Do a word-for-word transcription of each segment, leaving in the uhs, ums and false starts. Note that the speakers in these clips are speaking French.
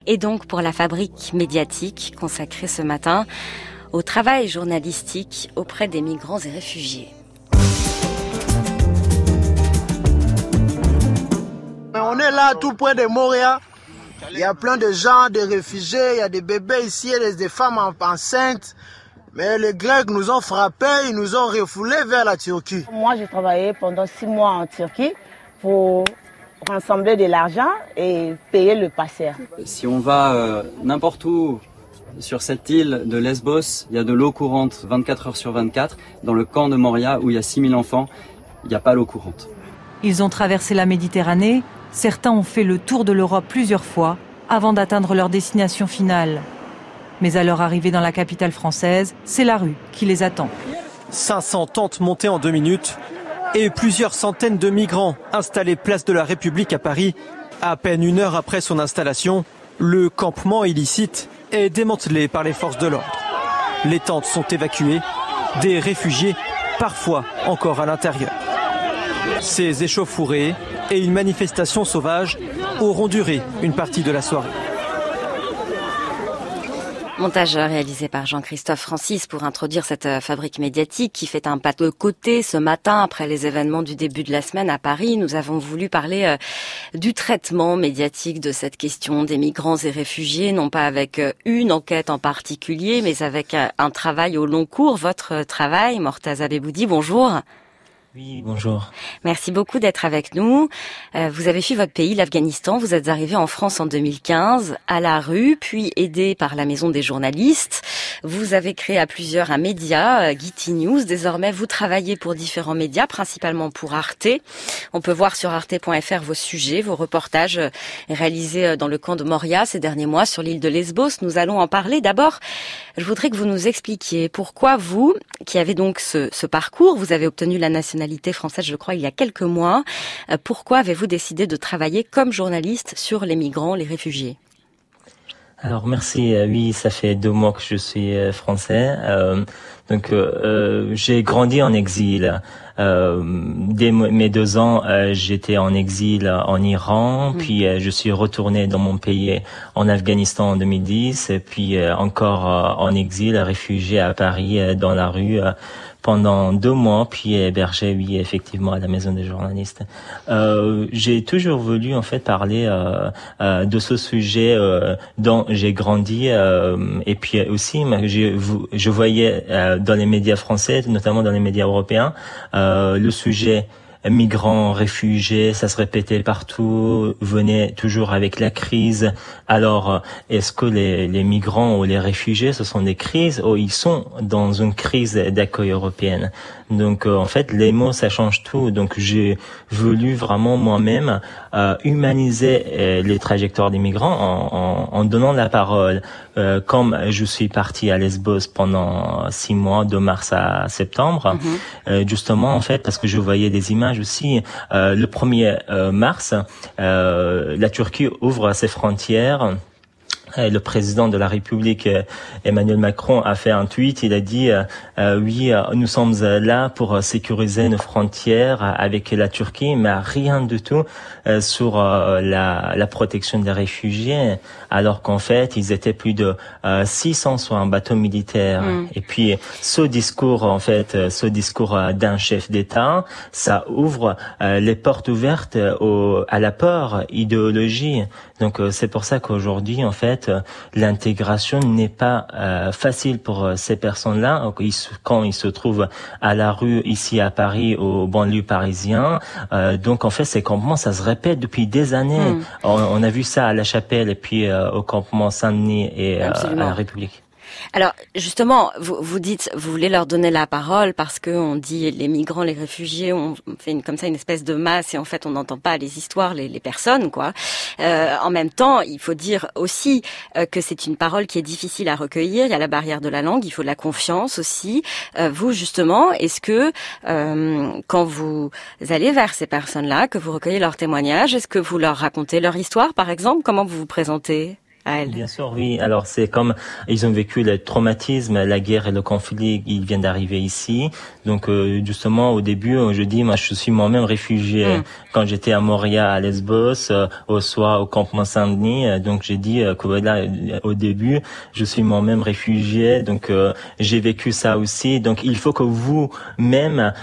Et donc pour la fabrique médiatique consacrée ce matin au travail journalistique auprès des migrants et réfugiés. On est là tout près de Moria. Il y a plein de gens, des réfugiés, il y a des bébés ici, il y a des femmes enceintes. Mais les Grecs nous ont frappés, ils nous ont refoulés vers la Turquie. Moi, j'ai travaillé pendant six mois en Turquie pour rassembler de l'argent et payer le passeur. Si on va euh, n'importe où sur cette île de Lesbos, il y a de l'eau courante vingt-quatre heures sur vingt-quatre. Dans le camp de Moria, où il y a six mille enfants, il n'y a pas l'eau courante. Ils ont traversé la Méditerranée. Certains ont fait le tour de l'Europe plusieurs fois avant d'atteindre leur destination finale. Mais à leur arrivée dans la capitale française, c'est la rue qui les attend. cinq cents tentes montées en deux minutes et plusieurs centaines de migrants installés place de la République à Paris. À peine une heure après son installation, le campement illicite est démantelé par les forces de l'ordre. Les tentes sont évacuées, des réfugiés parfois encore à l'intérieur. Ces échauffourées et une manifestation sauvage auront duré une partie de la soirée. Montage réalisé par Jean-Christophe Francis pour introduire cette fabrique médiatique qui fait un pas de côté ce matin après les événements du début de la semaine à Paris. Nous avons voulu parler du traitement médiatique de cette question des migrants et réfugiés, non pas avec une enquête en particulier, mais avec un travail au long cours. Votre travail, Mortaza Beboudi, bonjour. Oui, bonjour. Merci beaucoup d'être avec nous. Euh, vous avez fui votre pays, l'Afghanistan. Vous êtes arrivé en France en deux mille quinze, à la rue, puis aidé par la Maison des journalistes. Vous avez créé à plusieurs un média, euh, Guity News. Désormais, vous travaillez pour différents médias, principalement pour Arte. On peut voir sur arte point f r vos sujets, vos reportages euh, réalisés dans le camp de Moria ces derniers mois sur l'île de Lesbos. Nous allons en parler. D'abord, je voudrais que vous nous expliquiez pourquoi vous, qui avez donc ce, ce parcours, vous avez obtenu la nationalité française, je crois, il y a quelques mois. Pourquoi avez-vous décidé de travailler comme journaliste sur les migrants, les réfugiés ? Alors merci, oui, ça fait deux mois que je suis français. Euh, donc euh, j'ai grandi en exil. Euh, dès mes deux ans, euh, j'étais en exil en Iran, mmh. puis euh, je suis retourné dans mon pays en Afghanistan en deux mille dix, et puis euh, encore euh, en exil, réfugié à Paris, euh, dans la rue, euh, pendant deux mois, puis hébergé, oui, effectivement, à la Maison des journalistes. Euh, j'ai toujours voulu, en fait, parler euh, euh, de ce sujet euh, dont j'ai grandi, euh, et puis aussi, je, je voyais euh, dans les médias français, notamment dans les médias européens, euh, le sujet migrants, réfugiés, ça se répétait partout, venait toujours avec la crise. Alors, est-ce que les, les migrants ou les réfugiés, ce sont des crises ou ils sont dans une crise d'accueil européenne? Donc, euh, en fait, les mots, ça change tout. Donc, j'ai voulu vraiment moi-même euh, humaniser euh, les trajectoires des migrants en, en, en donnant la parole. Euh, comme je suis parti à Lesbos pendant six mois, de mars à septembre, mm-hmm. euh, justement, en fait, parce que je voyais des images aussi. Euh, le premier euh, mars, euh, la Turquie ouvre ses frontières. Le président de la République, Emmanuel Macron, a fait un tweet. Il a dit euh, oui, nous sommes là pour sécuriser nos frontières avec la Turquie, mais rien du tout euh, sur euh, la, la protection des réfugiés, alors qu'en fait, ils étaient plus de euh, six cents sur un bateau militaire. Mmh. Et puis, ce discours, en fait, ce discours d'un chef d'État, ça ouvre euh, les portes ouvertes au, à la peur, idéologie. Donc, euh, c'est pour ça qu'aujourd'hui, en fait, l'intégration n'est pas euh, facile pour euh, ces personnes-là quand ils se trouvent à la rue ici à Paris, aux banlieues parisiens. Euh, donc en fait, ces campements, ça se répète depuis des années. Mmh. On, on a vu ça à La Chapelle et puis euh, au campement Saint-Denis et euh, à la République. Alors justement, vous, vous dites, vous voulez leur donner la parole parce que on dit les migrants, les réfugiés, on fait une, comme ça une espèce de masse et en fait on n'entend pas les histoires, les, les personnes, quoi. Euh, en même temps, il faut dire aussi euh, que c'est une parole qui est difficile à recueillir. Il y a la barrière de la langue, il faut de la confiance aussi. Euh, vous justement, est-ce que euh, quand vous allez vers ces personnes-là, que vous recueillez leurs témoignages, est-ce que vous leur racontez leur histoire, par exemple? Comment vous vous présentez? à elles. Bien sûr, oui. Alors c'est comme ils ont vécu le traumatisme, la guerre et le conflit. Ils viennent d'arriver ici. Donc euh, justement au début, je dis, moi je suis moi-même réfugié. Mm. Quand j'étais à Moria, à Lesbos, euh, au soir au campement Saint-Denis. Euh, donc j'ai dit euh, que voilà, au début, je suis moi-même réfugié. Donc euh, j'ai vécu ça aussi. Donc il faut que vous-même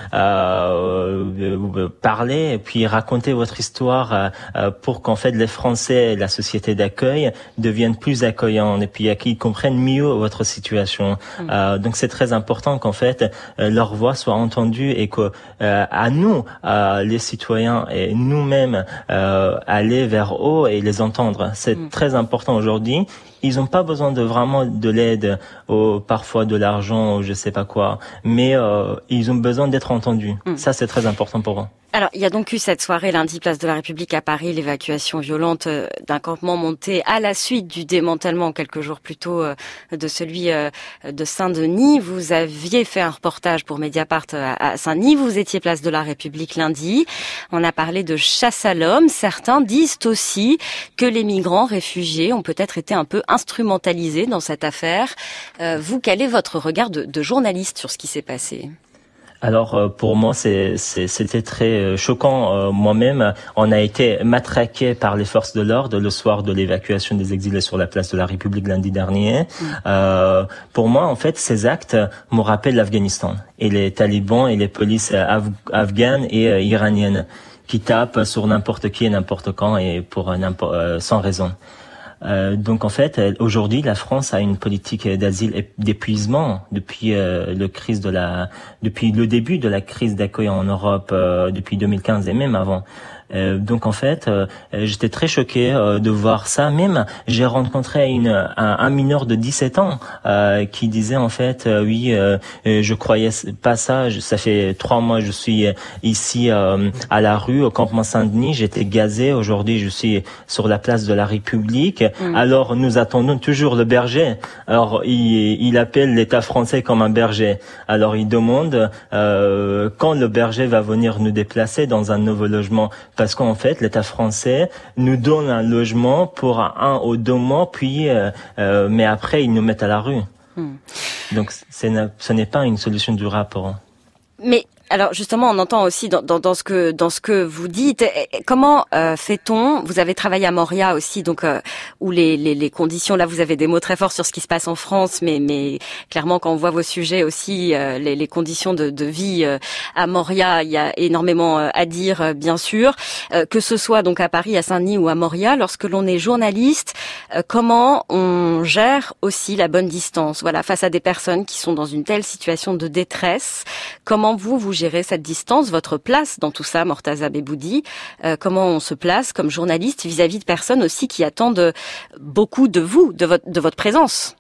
euh, euh, parlez et puis racontez votre histoire euh, pour qu'en fait les Français, la société d'accueil deviennent plus accueillants et puis à qu'ils comprennent mieux votre situation. Mmh. Euh, donc c'est très important qu'en fait euh, leur voix soit entendue et que euh, à nous, euh, les citoyens et nous-mêmes, euh, aller vers eux et les entendre. C'est mmh. très important aujourd'hui. Ils n'ont pas besoin de vraiment de l'aide, ou parfois de l'argent, ou je sais pas quoi, mais euh, ils ont besoin d'être entendus. Mmh. Ça, c'est très important pour eux. Alors, il y a donc eu cette soirée lundi, place de la République à Paris, l'évacuation violente d'un campement monté à la suite du démantèlement quelques jours plus tôt de celui de Saint-Denis. Vous aviez fait un reportage pour Mediapart à Saint-Denis. Vous étiez place de la République lundi. On a parlé de chasse à l'homme. Certains disent aussi que les migrants réfugiés ont peut-être été un peu instrumentalisés dans cette affaire. Vous, quel est votre regard de, de journaliste sur ce qui s'est passé ? Alors pour moi c'est, c'est c'était très choquant. Moi-même, on a été matraqué par les forces de l'ordre le soir de l'évacuation des exilés sur la place de la République lundi dernier. Mmh. Euh, pour moi, en fait, ces actes me rappellent l'Afghanistan et les talibans et les polices af- afghanes et euh, iraniennes qui tapent sur n'importe qui et n'importe quand et pour n'importe, euh, sans raison. Euh, donc en fait, aujourd'hui, la France a une politique d'asile et d'épuisement depuis euh, le crise de la, depuis le début de la crise d'accueil en Europe, euh, depuis deux mille quinze et même avant. Euh, donc en fait, euh, j'étais très choqué euh, de voir ça. Même j'ai rencontré une, un, un mineur de dix-sept ans euh, qui disait en fait, euh, oui, euh, je croyais pas ça. Je, ça fait trois mois je suis ici euh, à la rue au campement Saint-Denis. J'étais gazé. Aujourd'hui, je suis sur la place de la République. Mmh. Alors nous attendons toujours le berger. Alors il, il appelle l'État français comme un berger. Alors il demande euh, quand le berger va venir nous déplacer dans un nouveau logement. Parce qu'en fait, l'État français nous donne un logement pour un ou deux mois, puis, euh, euh, mais après, ils nous mettent à la rue. Hmm. Donc, c'est, ce n'est pas une solution durable pour eux. Mais alors justement, on entend aussi dans, dans, dans ce que dans ce que vous dites. Comment euh, fait-on ? Vous avez travaillé à Moria aussi, donc euh, où les, les les conditions. Là, vous avez des mots très forts sur ce qui se passe en France, mais mais clairement, quand on voit vos sujets aussi, euh, les, les conditions de, de vie euh, à Moria, il y a énormément euh, à dire, euh, bien sûr. Euh, que ce soit donc à Paris, à Saint-Denis ou à Moria, lorsque l'on est journaliste, euh, comment on gère aussi la bonne distance ? Voilà, face à des personnes qui sont dans une telle situation de détresse, comment vous vous gérer cette distance, votre place dans tout ça, Mortaza Beboudi, euh, comment on se place comme journaliste vis-à-vis de personnes aussi qui attendent beaucoup de vous, de votre, de votre présence.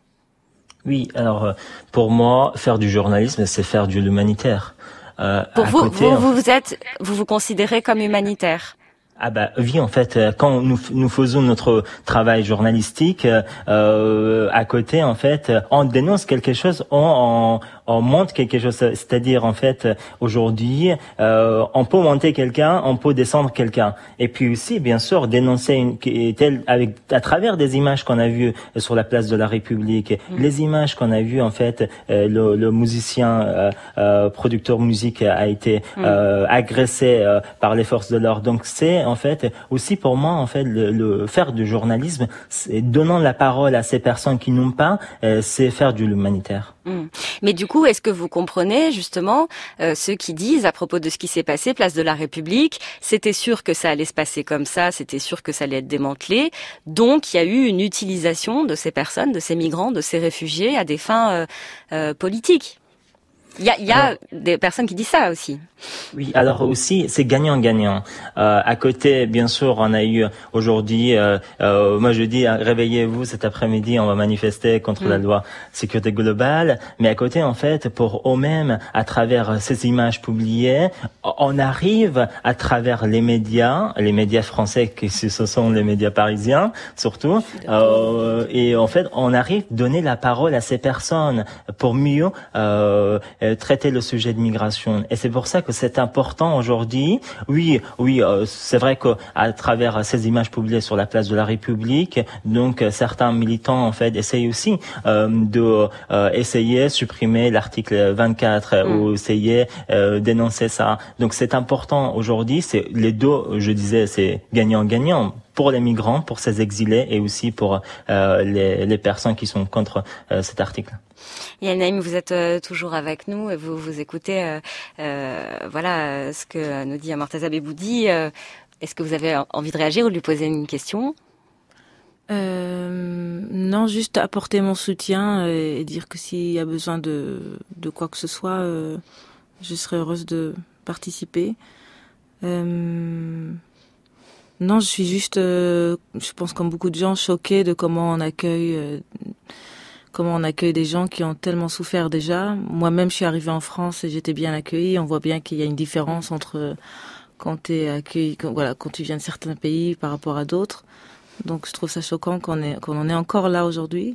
Oui, alors pour moi, faire du journalisme, c'est faire de l'humanitaire. Euh, pour vous, côté, vous, vous, vous êtes, vous vous considérez comme humanitaire ? Ah bah oui, en fait, quand nous nous faisons notre travail journalistique, euh, à côté, en fait, on dénonce quelque chose, on, on, on montre quelque chose. C'est-à-dire, en fait, aujourd'hui, euh, on peut monter quelqu'un, on peut descendre quelqu'un, et puis aussi, bien sûr, dénoncer une telle avec à travers des images qu'on a vues sur la place de la République, mmh. les images qu'on a vues, en fait, euh, le, le musicien, euh, euh, producteur musique a été mmh. euh, agressé euh, par les forces de l'ordre. Donc c'est en fait, aussi pour moi, en fait, le, le faire du journalisme, c'est donnant la parole à ces personnes qui n'ont pas, euh, c'est faire de l'humanitaire. Mmh. Mais du coup, est-ce que vous comprenez justement euh, ceux qui disent à propos de ce qui s'est passé, place de la République, c'était sûr que ça allait se passer comme ça, c'était sûr que ça allait être démantelé, donc il y a eu une utilisation de ces personnes, de ces migrants, de ces réfugiés à des fins euh, euh, politiques. Il y a, il y a alors, des personnes qui disent ça aussi. Oui, alors aussi, c'est gagnant-gagnant. Euh, à côté, bien sûr, on a eu aujourd'hui, euh, euh, moi je dis, réveillez-vous cet après-midi, on va manifester contre mmh. la loi sécurité globale. Mais à côté, en fait, pour eux-mêmes, à travers ces images publiées, on arrive à travers les médias, les médias français, qui ce sont les médias parisiens, surtout, euh, et en fait, on arrive à donner la parole à ces personnes pour mieux euh, euh, traiter le sujet de migration. Et c'est pour ça que c'est important aujourd'hui. Oui, oui, euh, c'est vrai que à travers ces images publiées sur la place de la République, donc euh, certains militants en fait essayent aussi euh, de euh, essayer supprimer l'article vingt-quatre mmh. ou essayer euh, dénoncer ça. Donc c'est important aujourd'hui. C'est les deux, je disais, c'est gagnant-gagnant. Pour les migrants, pour ces exilés et aussi pour euh, les, les personnes qui sont contre euh, cet article. Yael Naïm, vous êtes euh, toujours avec nous et vous vous écoutez euh, euh, voilà ce que nous dit Mortaza Beboudi. Euh, est-ce que vous avez envie de réagir ou de lui poser une question? Euh, non, juste apporter mon soutien et dire que s'il y a besoin de, de quoi que ce soit, euh, je serai heureuse de participer. Euh, Non, je suis juste, euh, je pense comme beaucoup de gens, choquée de comment on accueille, euh, comment on accueille des gens qui ont tellement souffert déjà. Moi-même, je suis arrivée en France et j'étais bien accueillie. On voit bien qu'il y a une différence entre quand t'es accueilli, quand, voilà, quand tu viens de certains pays par rapport à d'autres. Donc, je trouve ça choquant qu'on est, qu'on en est encore là aujourd'hui.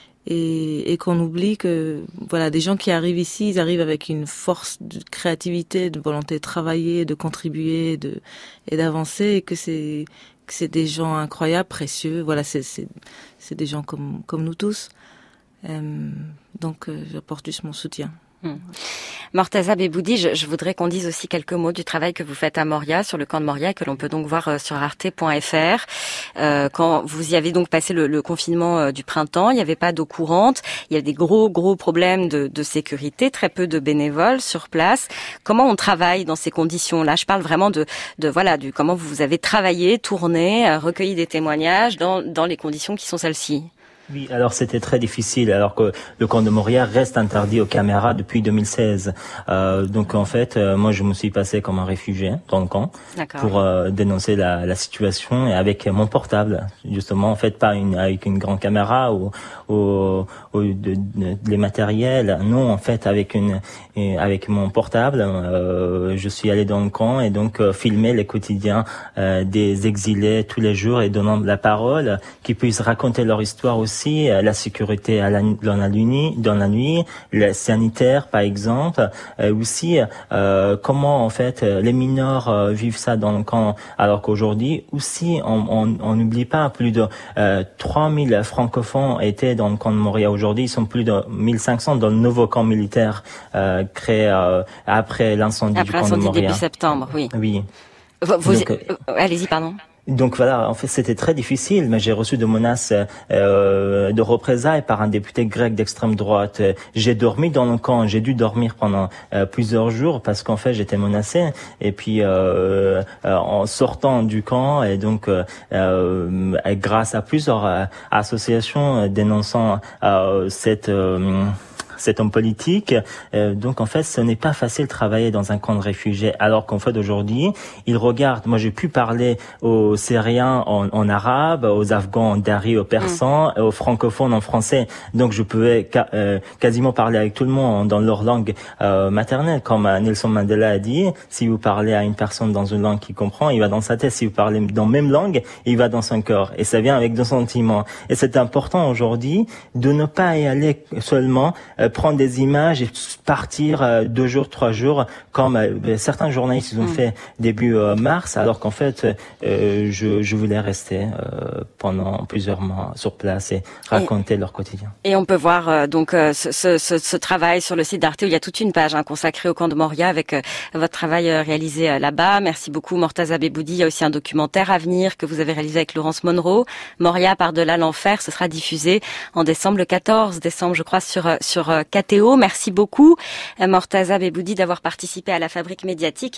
Et, et qu'on oublie que voilà, des gens qui arrivent ici, ils arrivent avec une force de créativité, de volonté de travailler, de contribuer, de et d'avancer, et que c'est que c'est des gens incroyables, précieux. Voilà, c'est c'est c'est des gens comme comme nous tous. Euh, donc, euh, j'apporte juste mon soutien. Hum. Mortaza Beboudi, je, je voudrais qu'on dise aussi quelques mots du travail que vous faites à Moria, sur le camp de Moria, que l'on peut donc voir sur arte point f r. Euh, quand vous y avez donc passé le, le confinement euh, du printemps, il n'y avait pas d'eau courante, il y a des gros gros problèmes de, de sécurité, très peu de bénévoles sur place. Comment on travaille dans ces conditions-là? Je parle vraiment de, de voilà, du comment vous avez travaillé, tourné, euh, recueilli des témoignages dans, dans les conditions qui sont celles-ci. Oui, alors c'était très difficile, alors que le camp de Moria reste interdit aux caméras depuis deux mille seize. Euh, donc en fait, euh, moi je me suis passé comme un réfugié dans le camp D'accord. pour euh, dénoncer la, la situation, et avec mon portable, justement, en fait pas une, avec une grande caméra ou, ou, ou de, de, les matériels, non, en fait avec une, une avec mon portable, euh, je suis allé dans le camp et donc euh, filmer les quotidiens euh, des exilés tous les jours et donnant la parole, qu'ils puissent raconter leur histoire aussi. Aussi, la sécurité à la, dans la nuit, dans la nuit, le sanitaire par exemple, euh, aussi euh, comment en fait les mineurs euh, vivent ça dans le camp, alors qu'aujourd'hui aussi on n'oublie pas, plus de euh, trois mille francophones étaient dans le camp de Moria. Aujourd'hui, ils sont plus de mille cinq cents dans le nouveau camp militaire euh, créé euh, après l'incendie après du camp de Moria. Début septembre, oui. Oui. Vous, vous, Donc, euh, allez-y, pardon. Donc voilà, en fait, c'était très difficile, mais j'ai reçu de menaces euh, de représailles par un député grec d'extrême droite. J'ai dormi dans le camp, j'ai dû dormir pendant euh, plusieurs jours parce qu'en fait, j'étais menacé. Et puis, euh, euh, en sortant du camp, et donc euh, euh, grâce à plusieurs euh, associations dénonçant euh, cette... Euh, cet homme politique, euh, donc en fait ce n'est pas facile de travailler dans un camp de réfugiés, alors qu'en fait aujourd'hui ils regardent, moi j'ai pu parler aux Syriens en, en arabe, aux Afghans en dari, aux Persans, mmh. aux francophones en français, donc je pouvais ca- euh, quasiment parler avec tout le monde dans leur langue euh, maternelle, comme Nelson Mandela a dit, si vous parlez à une personne dans une langue qu'il comprend, il va dans sa tête, si vous parlez dans la même langue, il va dans son cœur, et ça vient avec deux sentiments, et c'est important aujourd'hui de ne pas y aller seulement euh, prendre des images et partir euh, deux jours, trois jours, comme euh, certains journalistes ils ont mmh. fait début euh, mars, alors qu'en fait, euh, je, je voulais rester euh, pendant plusieurs mois sur place et raconter et, leur quotidien. Et on peut voir euh, donc euh, ce, ce, ce travail sur le site d'Arte, où il y a toute une page hein, consacrée au camp de Moria avec euh, votre travail euh, réalisé euh, là-bas. Merci beaucoup Mortaza Beboudi. Il y a aussi un documentaire à venir que vous avez réalisé avec Laurence Monroe, Moria par-delà l'enfer. Ce sera diffusé en décembre, le quatorze décembre, je crois, sur sur K T O. Merci beaucoup Mortaza Beboudi d'avoir participé à la Fabrique médiatique.